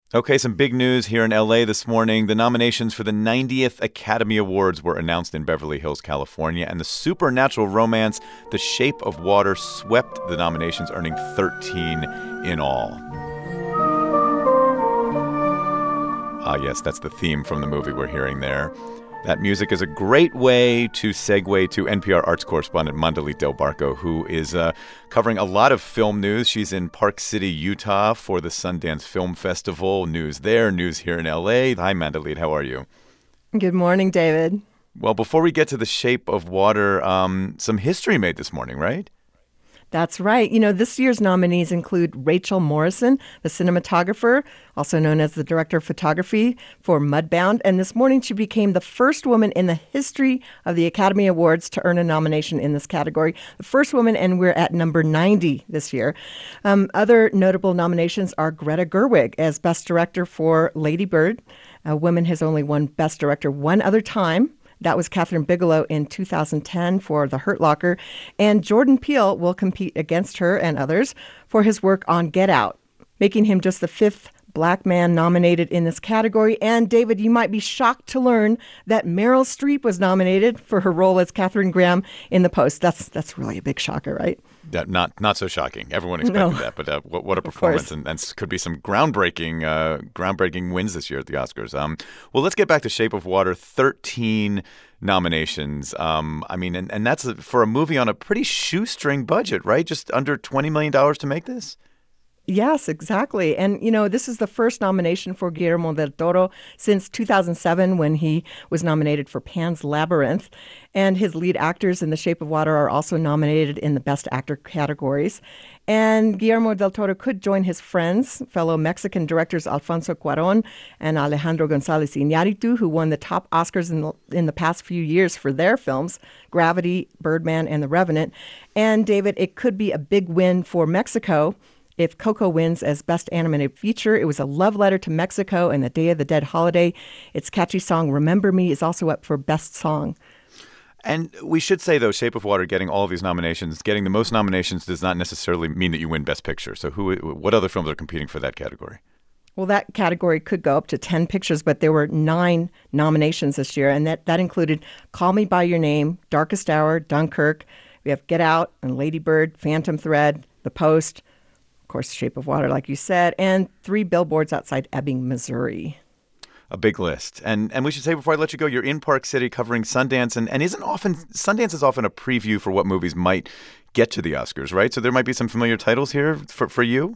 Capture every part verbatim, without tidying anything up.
Okay, some big news here in L A this morning. The nominations for the ninetieth Academy Awards were announced in Beverly Hills, California, and the supernatural romance The Shape of Water swept the nominations, earning thirteen in all. Ah, yes, that's the theme from the movie we're hearing there. That music is a great way to segue to N P R arts correspondent Mandalit Del Barco, who is uh, covering a lot of film news. She's in Park City, Utah for the Sundance Film Festival. News there, news here in L A. Hi, Mandalit. How are you? Good morning, David. Well, before we get to The Shape of Water, um, some history made this morning, right? That's right. You know, this year's nominees include Rachel Morrison, the cinematographer, also known as the director of photography for Mudbound. And this morning, she became the first woman in the history of the Academy Awards to earn a nomination in this category. The first woman, and we're at number ninety this year. Um, other notable nominations are Greta Gerwig as Best Director for Lady Bird. A woman has only won Best Director one other time. That was Catherine Bigelow in two thousand ten for The Hurt Locker. And Jordan Peele will compete against her and others for his work on Get Out, making him just the fifth Black man nominated in this category. And, David, you might be shocked to learn that Meryl Streep was nominated for her role as Katharine Graham in The Post. That's that's really a big shocker, right? That, not not so shocking. Everyone expected No. that, but uh, what, what a performance, and, and could be some groundbreaking uh, groundbreaking wins this year at the Oscars. Um, well, let's get back to Shape of Water. thirteen nominations. Um, I mean, and, and that's a, for a movie on a pretty shoestring budget, right? Just under twenty million dollars to make this? Yes, exactly. And, you know, this is the first nomination for Guillermo del Toro since two thousand seven when he was nominated for Pan's Labyrinth. And his lead actors in The Shape of Water are also nominated in the Best Actor categories. And Guillermo del Toro could join his friends, fellow Mexican directors Alfonso Cuarón and Alejandro González Iñárritu, who won the top Oscars in the, in the past few years for their films, Gravity, Birdman, and The Revenant. And, David, it could be a big win for Mexico if Coco wins as Best Animated Feature. It was a love letter to Mexico and the Day of the Dead holiday. Its catchy song, Remember Me, is also up for Best Song. And we should say, though, Shape of Water getting all of these nominations, getting the most nominations does not necessarily mean that you win Best Picture. So who, what other films are competing for that category? Well, that category could go up to ten pictures, but there were nine nominations this year, and that, that included Call Me By Your Name, Darkest Hour, Dunkirk. We have Get Out and Lady Bird, Phantom Thread, The Post, of course, Shape of Water, like you said, and Three Billboards Outside Ebbing, Missouri. A big list. And and we should say before I let you go, you're in Park City covering Sundance, and, and isn't often Sundance is often a preview for what movies might get to the Oscars, right? So there might be some familiar titles here for, for you?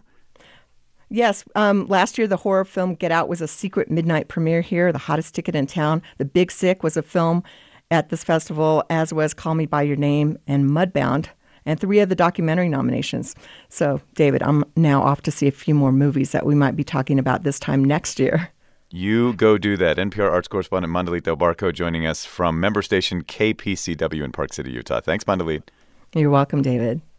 Yes. Um, last year, the horror film Get Out was a secret midnight premiere here, the hottest ticket in town. The Big Sick was a film at this festival, as was Call Me By Your Name and Mudbound, and three of the documentary nominations. So, David, I'm now off to see a few more movies that we might be talking about this time next year. You go do that. N P R arts correspondent Mandalit Del Barco joining us from member station K P C W in Park City, Utah. Thanks, Mandalit. You're welcome, David.